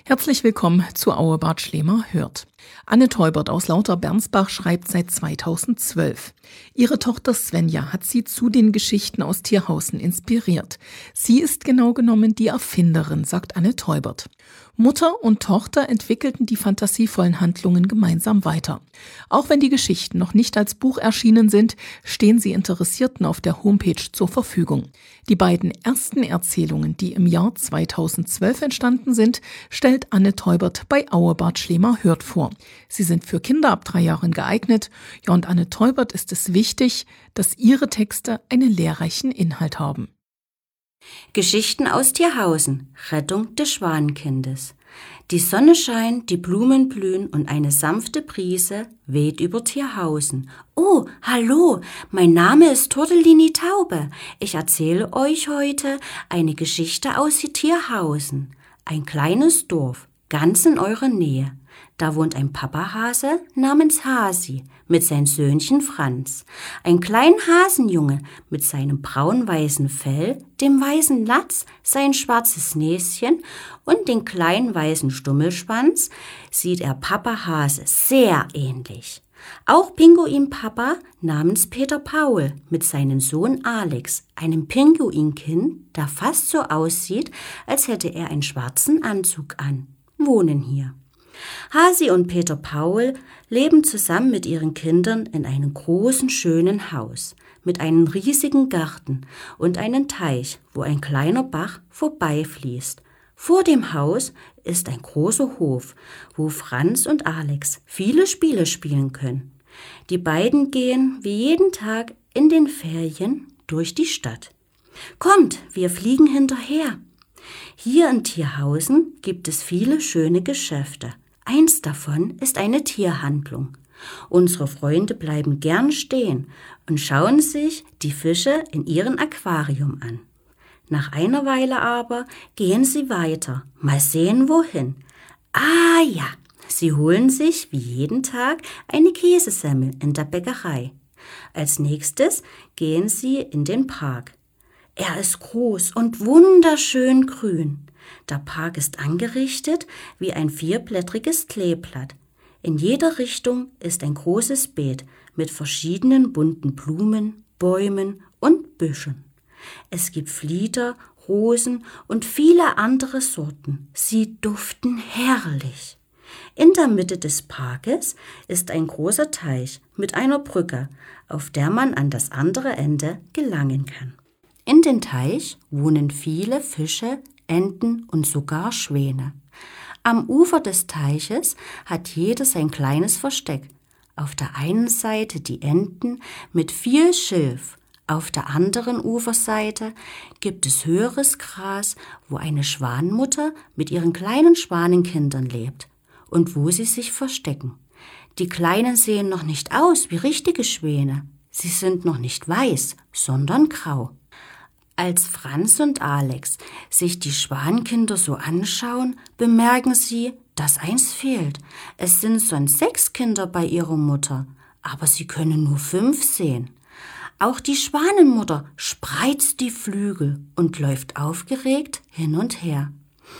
Herzlich willkommen zu Auebart Schlemer hört. Anne Teubert aus Lauter-Bernsbach schreibt seit 2012. Ihre Tochter Svenja hat sie zu den Geschichten aus Thierhausen inspiriert. Sie ist genau genommen die Erfinderin, sagt Anne Teubert. Mutter und Tochter entwickelten die fantasievollen Handlungen gemeinsam weiter. Auch wenn die Geschichten noch nicht als Buch erschienen sind, stehen sie Interessierten auf der Homepage zur Verfügung. Die beiden ersten Erzählungen, die im Jahr 2012 entstanden sind, stellt Anne Teubert bei Auebart Schlemer hört vor. Sie sind für Kinder ab 3 Jahren geeignet. Ja, und Anne Teubert ist es wichtig, dass ihre Texte einen lehrreichen Inhalt haben. Geschichten aus Thierhausen, Rettung des Schwanenkindes. Die Sonne scheint, die Blumen blühen und eine sanfte Brise weht über Thierhausen. Oh, hallo, mein Name ist Tortellini Taube. Ich erzähle euch heute eine Geschichte aus Thierhausen. Ein kleines Dorf, ganz in eurer Nähe. Da wohnt ein Papahase namens Hasi mit seinem Söhnchen Franz. Ein kleiner Hasenjunge mit seinem braun-weißen Fell, dem weißen Latz, sein schwarzes Näschen und den kleinen weißen Stummelschwanz sieht er Papahase sehr ähnlich. Auch Pinguin-Papa namens Peter Paul mit seinem Sohn Alex, einem Pinguinkind, der fast so aussieht, als hätte er einen schwarzen Anzug an, wohnen hier. Hasi und Peter Paul leben zusammen mit ihren Kindern in einem großen, schönen Haus mit einem riesigen Garten und einem Teich, wo ein kleiner Bach vorbeifließt. Vor dem Haus ist ein großer Hof, wo Franz und Alex viele Spiele spielen können. Die beiden gehen wie jeden Tag in den Ferien durch die Stadt. Kommt, wir fliegen hinterher. Hier in Thierhausen gibt es viele schöne Geschäfte. Eins davon ist eine Tierhandlung. Unsere Freunde bleiben gern stehen und schauen sich die Fische in ihrem Aquarium an. Nach einer Weile aber gehen sie weiter, mal sehen wohin. Ah ja, sie holen sich wie jeden Tag eine Käsesemmel in der Bäckerei. Als nächstes gehen sie in den Park. Er ist groß und wunderschön grün. Der Park ist angerichtet wie ein 4-blättriges Kleeblatt. In jeder Richtung ist ein großes Beet mit verschiedenen bunten Blumen, Bäumen und Büschen. Es gibt Flieder, Rosen und viele andere Sorten. Sie duften herrlich. In der Mitte des Parkes ist ein großer Teich mit einer Brücke, auf der man an das andere Ende gelangen kann. In den Teich wohnen viele Fische, Enten und sogar Schwäne. Am Ufer des Teiches hat jeder sein kleines Versteck. Auf der einen Seite die Enten mit viel Schilf, auf der anderen Uferseite gibt es höheres Gras, wo eine Schwanenmutter mit ihren kleinen Schwanenkindern lebt und wo sie sich verstecken. Die Kleinen sehen noch nicht aus wie richtige Schwäne. Sie sind noch nicht weiß, sondern grau. Als Franz und Alex sich die Schwanenkinder so anschauen, bemerken sie, dass eins fehlt. Es sind sonst 6 Kinder bei ihrer Mutter, aber sie können nur 5 sehen. Auch die Schwanenmutter spreizt die Flügel und läuft aufgeregt hin und her.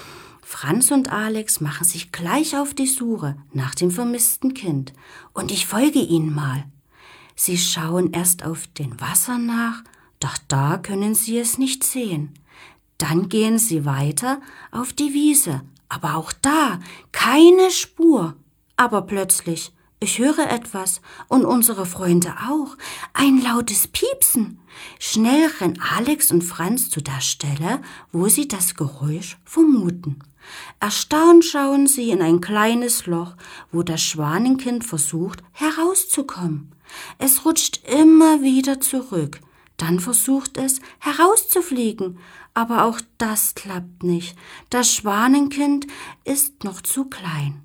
Franz und Alex machen sich gleich auf die Suche nach dem vermissten Kind und ich folge ihnen mal. Sie schauen erst auf den Wasser nach, doch da können sie es nicht sehen. Dann gehen sie weiter auf die Wiese, aber auch da keine Spur. Aber plötzlich, ich höre etwas und unsere Freunde auch, ein lautes Piepsen. Schnell rennen Alex und Franz zu der Stelle, wo sie das Geräusch vermuten. Erstaunt schauen sie in ein kleines Loch, wo das Schwanenkind versucht, herauszukommen. Es rutscht immer wieder zurück. Dann versucht es, herauszufliegen, aber auch das klappt nicht. Das Schwanenkind ist noch zu klein.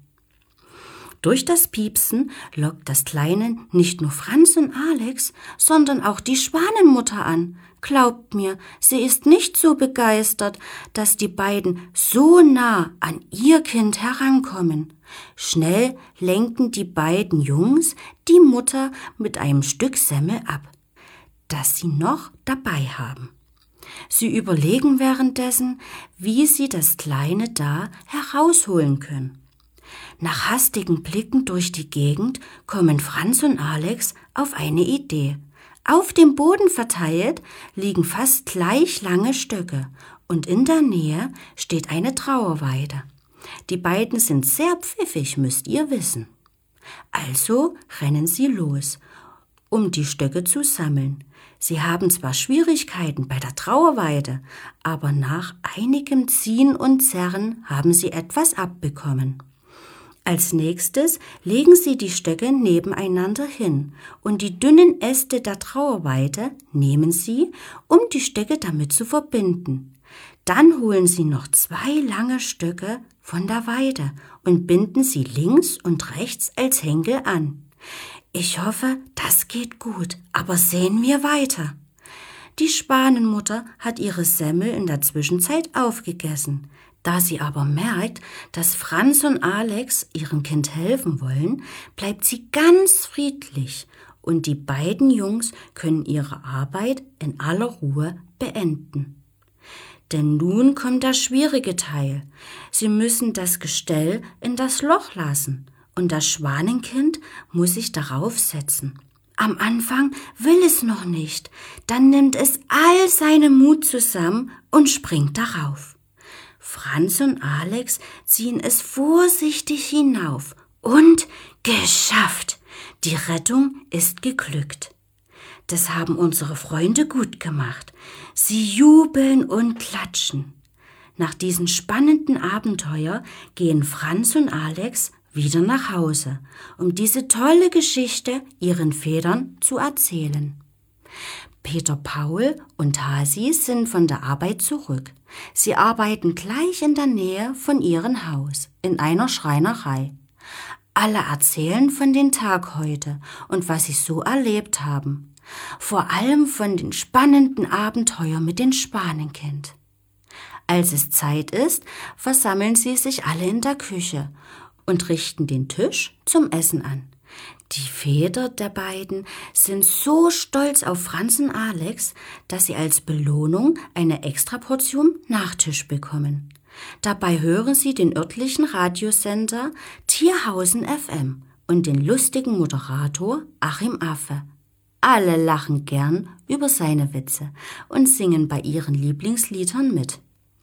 Durch das Piepsen lockt das Kleine nicht nur Franz und Alex, sondern auch die Schwanenmutter an. Glaubt mir, sie ist nicht so begeistert, dass die beiden so nah an ihr Kind herankommen. Schnell lenken die beiden Jungs die Mutter mit einem Stück Semmel ab, das sie noch dabei haben. Sie überlegen währenddessen, wie sie das Kleine da herausholen können. Nach hastigen Blicken durch die Gegend kommen Franz und Alex auf eine Idee. Auf dem Boden verteilt liegen fast gleich lange Stöcke und in der Nähe steht eine Trauerweide. Die beiden sind sehr pfiffig, müsst ihr wissen. Also rennen sie los, um die Stöcke zu sammeln. Sie haben zwar Schwierigkeiten bei der Trauerweide, aber nach einigem Ziehen und Zerren haben sie etwas abbekommen. Als nächstes legen sie die Stöcke nebeneinander hin und die dünnen Äste der Trauerweide nehmen sie, um die Stöcke damit zu verbinden. Dann holen sie noch 2 lange Stöcke von der Weide und binden sie links und rechts als Henkel an. Ich hoffe, das geht gut, aber sehen wir weiter. Die Schwanenmutter hat ihre Semmel in der Zwischenzeit aufgegessen. Da sie aber merkt, dass Franz und Alex ihrem Kind helfen wollen, bleibt sie ganz friedlich und die beiden Jungs können ihre Arbeit in aller Ruhe beenden. Denn nun kommt der schwierige Teil. Sie müssen das Gestell in das Loch lassen und das Schwanenkind muss sich darauf setzen. Am Anfang will es noch nicht, dann nimmt es all seinen Mut zusammen und springt darauf. Franz und Alex ziehen es vorsichtig hinauf und geschafft! Die Rettung ist geglückt. Das haben unsere Freunde gut gemacht. Sie jubeln und klatschen. Nach diesem spannenden Abenteuer gehen Franz und Alex wieder nach Hause, um diese tolle Geschichte ihren Vätern zu erzählen. Peter Paul und Hasi sind von der Arbeit zurück. Sie arbeiten gleich in der Nähe von ihrem Haus, in einer Schreinerei. Alle erzählen von dem Tag heute und was sie so erlebt haben. Vor allem von den spannenden Abenteuern mit dem Schwanenkind. Als es Zeit ist, versammeln sie sich alle in der Küche und richten den Tisch zum Essen an. Die Väter der beiden sind so stolz auf Franz und Alex, dass sie als Belohnung eine Extraportion Nachtisch bekommen. Dabei hören sie den örtlichen Radiosender Thierhausen FM und den lustigen Moderator Achim Affe. Alle lachen gern über seine Witze und singen bei ihren Lieblingsliedern mit.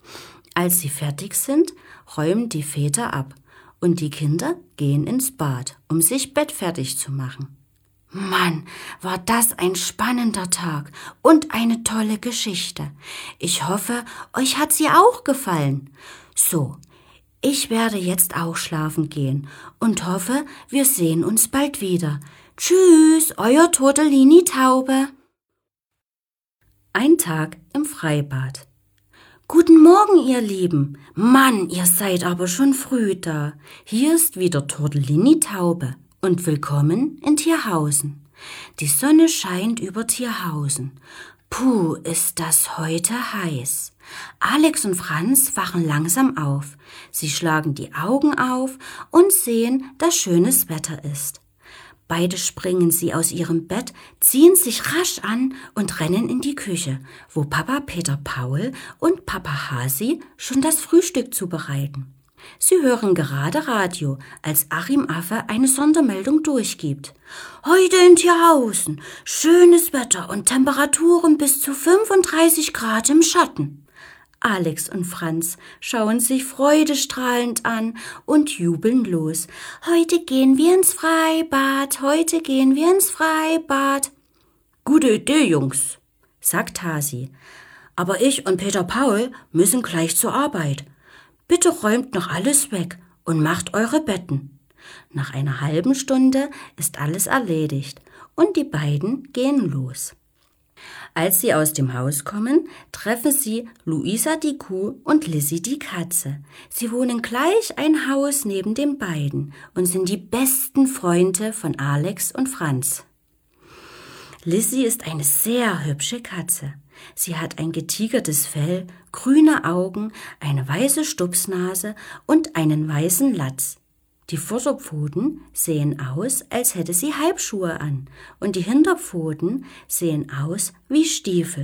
Als sie fertig sind, räumen die Väter ab und die Kinder gehen ins Bad, um sich bettfertig zu machen. Mann, war das ein spannender Tag und eine tolle Geschichte. Ich hoffe, euch hat sie auch gefallen. So, ich werde jetzt auch schlafen gehen und hoffe, wir sehen uns bald wieder. Tschüss, euer Tortellini Taube. Ein Tag im Freibad. Guten Morgen, ihr Lieben. Mann, ihr seid aber schon früh da. Hier ist wieder Tortellini Taube und willkommen in Thierhausen. Die Sonne scheint über Thierhausen. Puh, ist das heute heiß. Alex und Franz wachen langsam auf. Sie schlagen die Augen auf und sehen, dass schönes Wetter ist. Beide springen sie aus ihrem Bett, ziehen sich rasch an und rennen in die Küche, wo Papa Peter Paul und Papa Hasi schon das Frühstück zubereiten. Sie hören gerade Radio, als Achim Affe eine Sondermeldung durchgibt. Heute in Thierhausen, schönes Wetter und Temperaturen bis zu 35 Grad im Schatten. Alex und Franz schauen sich freudestrahlend an und jubeln los. Heute gehen wir ins Freibad, heute gehen wir ins Freibad. Gute Idee, Jungs, sagt Hasi. Aber ich und Peter Paul müssen gleich zur Arbeit. Bitte räumt noch alles weg und macht eure Betten. Nach einer halben Stunde ist alles erledigt und die beiden gehen los. Als sie aus dem Haus kommen, treffen sie Luisa die Kuh und Lissy die Katze. Sie wohnen gleich ein Haus neben den beiden und sind die besten Freunde von Alex und Franz. Lissy ist eine sehr hübsche Katze. Sie hat ein getigertes Fell, grüne Augen, eine weiße Stupsnase und einen weißen Latz. Die Vorderpfoten sehen aus, als hätte sie Halbschuhe an und die Hinterpfoten sehen aus wie Stiefel.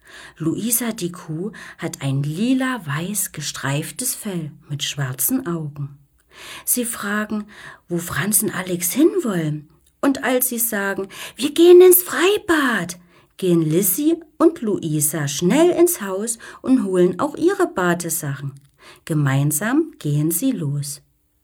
Luisa die Kuh hat ein lila-weiß gestreiftes Fell mit schwarzen Augen. Sie fragen, wo Franz und Alex hinwollen. Und als sie sagen, wir gehen ins Freibad, gehen Lissy und Luisa schnell ins Haus und holen auch ihre Badesachen. Gemeinsam gehen sie los.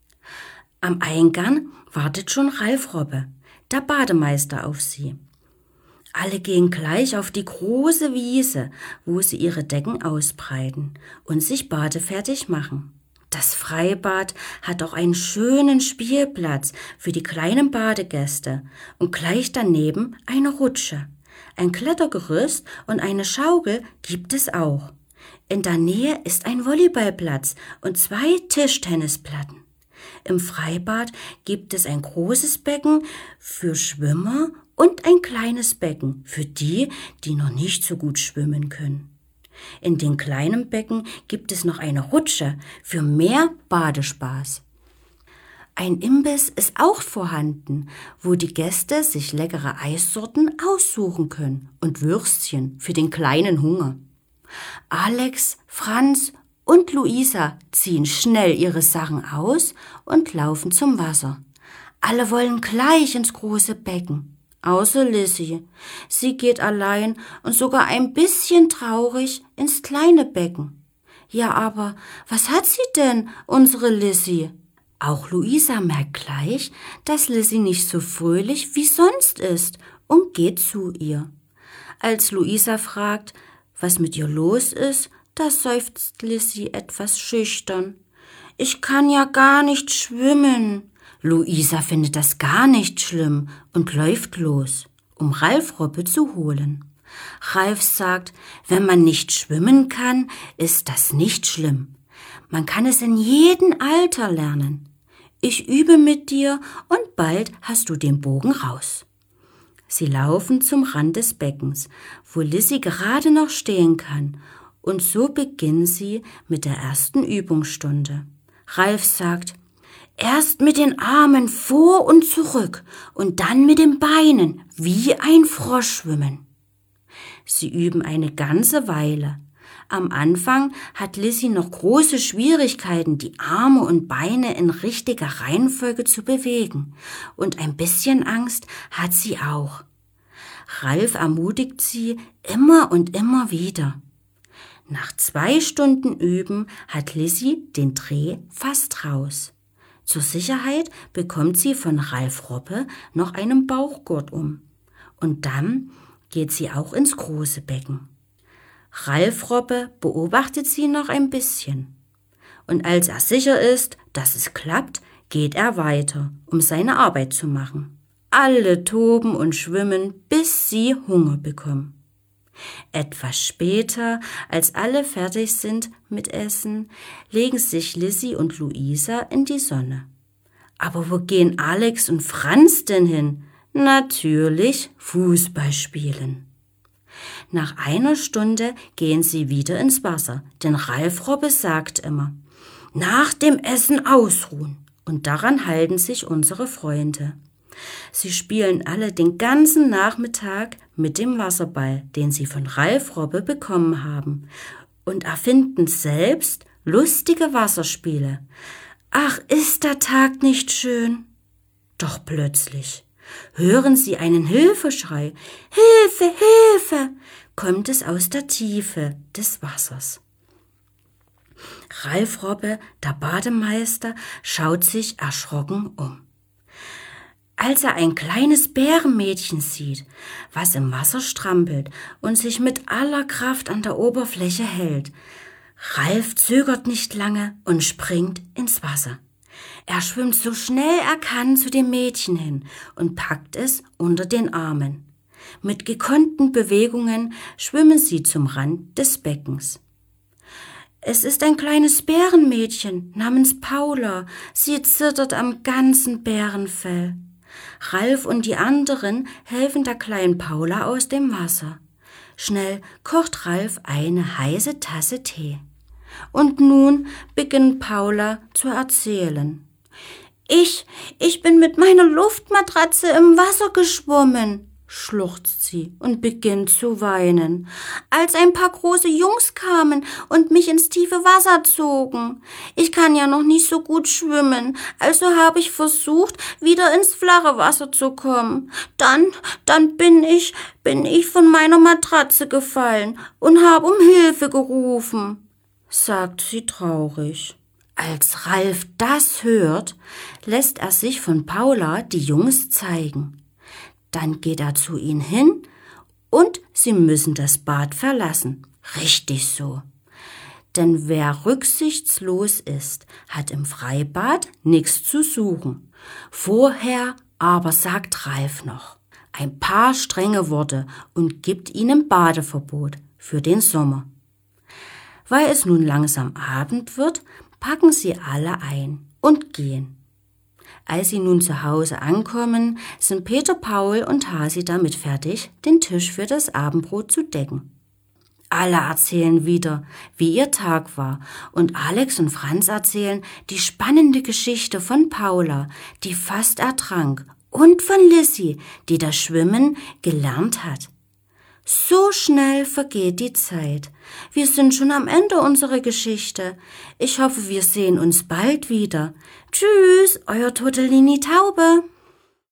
Am Eingang wartet schon Ralf Robbe, der Bademeister, auf sie. Alle gehen gleich auf die große Wiese, wo sie ihre Decken ausbreiten und sich badefertig machen. Das Freibad hat auch einen schönen Spielplatz für die kleinen Badegäste und gleich daneben eine Rutsche. Ein Klettergerüst und eine Schaukel gibt es auch. In der Nähe ist ein Volleyballplatz und 2 Tischtennisplatten. Im Freibad gibt es ein großes Becken für Schwimmer und ein kleines Becken für die, die noch nicht so gut schwimmen können. In den kleinen Becken gibt es noch eine Rutsche für mehr Badespaß. Ein Imbiss ist auch vorhanden, wo die Gäste sich leckere Eissorten aussuchen können und Würstchen für den kleinen Hunger. Alex, Franz und Luisa ziehen schnell ihre Sachen aus und laufen zum Wasser. Alle wollen gleich ins große Becken, außer Lissy. Sie geht allein und sogar ein bisschen traurig ins kleine Becken. Ja, aber was hat sie denn, unsere Lissy? Auch Luisa merkt gleich, dass Lissy nicht so fröhlich wie sonst ist und geht zu ihr. Als Luisa fragt, was mit ihr los ist, da seufzt Lissy etwas schüchtern. Ich kann ja gar nicht schwimmen. Luisa findet das gar nicht schlimm und läuft los, um Ralf Robbe zu holen. Ralf sagt, wenn man nicht schwimmen kann, ist das nicht schlimm. Man kann es in jedem Alter lernen. Ich übe mit dir und bald hast du den Bogen raus. Sie laufen zum Rand des Beckens, wo Lissy gerade noch stehen kann, und so beginnen sie mit der ersten Übungsstunde. Ralf sagt, erst mit den Armen vor und zurück und dann mit den Beinen wie ein Frosch schwimmen. Sie üben eine ganze Weile. Am Anfang hat Lissy noch große Schwierigkeiten, die Arme und Beine in richtiger Reihenfolge zu bewegen. Und ein bisschen Angst hat sie auch. Ralf ermutigt sie immer und immer wieder. Nach 2 Stunden Üben hat Lissy den Dreh fast raus. Zur Sicherheit bekommt sie von Ralf Robbe noch einen Bauchgurt um. Und dann geht sie auch ins große Becken. Ralf Robbe beobachtet sie noch ein bisschen. Und als er sicher ist, dass es klappt, geht er weiter, um seine Arbeit zu machen. Alle toben und schwimmen, bis sie Hunger bekommen. Etwas später, als alle fertig sind mit Essen, legen sich Lissy und Luisa in die Sonne. Aber wo gehen Alex und Franz denn hin? Natürlich Fußball spielen. Nach 1 Stunde gehen sie wieder ins Wasser, denn Ralf Robbe sagt immer, nach dem Essen ausruhen. Und daran halten sich unsere Freunde. Sie spielen alle den ganzen Nachmittag mit dem Wasserball, den sie von Ralf Robbe bekommen haben, und erfinden selbst lustige Wasserspiele. Ach, ist der Tag nicht schön? Doch plötzlich hören sie einen Hilfeschrei. Hilfe, Hilfe! Kommt es aus der Tiefe des Wassers. Ralf Robbe, der Bademeister, schaut sich erschrocken um. Als er ein kleines Bärenmädchen sieht, was im Wasser strampelt und sich mit aller Kraft an der Oberfläche hält, Ralf zögert nicht lange und springt ins Wasser. Er schwimmt so schnell er kann zu dem Mädchen hin und packt es unter den Armen. Mit gekonnten Bewegungen schwimmen sie zum Rand des Beckens. Es ist ein kleines Bärenmädchen namens Paula. Sie zittert am ganzen Bärenfell. Ralf und die anderen helfen der kleinen Paula aus dem Wasser. Schnell kocht Ralf eine heiße Tasse Tee. Und nun beginnt Paula zu erzählen. Ich bin mit meiner Luftmatratze im Wasser geschwommen, schluchzt sie und beginnt zu weinen, als ein paar große Jungs kamen und mich ins tiefe Wasser zogen. Ich kann ja noch nicht so gut schwimmen, also habe ich versucht, wieder ins flache Wasser zu kommen. Dann bin ich von meiner Matratze gefallen und habe um Hilfe gerufen, sagt sie traurig. Als Ralf das hört, lässt er sich von Paula die Jungs zeigen. Dann geht er zu ihnen hin und sie müssen das Bad verlassen. Richtig so. Denn wer rücksichtslos ist, hat im Freibad nichts zu suchen. Vorher aber sagt Ralf noch ein paar strenge Worte und gibt ihnen Badeverbot für den Sommer. Weil es nun langsam Abend wird, packen sie alle ein und gehen. Als sie nun zu Hause ankommen, sind Peter, Paul und Hasi damit fertig, den Tisch für das Abendbrot zu decken. Alle erzählen wieder, wie ihr Tag war, und Alex und Franz erzählen die spannende Geschichte von Paula, die fast ertrank, und von Lissy, die das Schwimmen gelernt hat. So schnell vergeht die Zeit. Wir sind schon am Ende unserer Geschichte. Ich hoffe, wir sehen uns bald wieder. Tschüss, euer Tortellini Taube.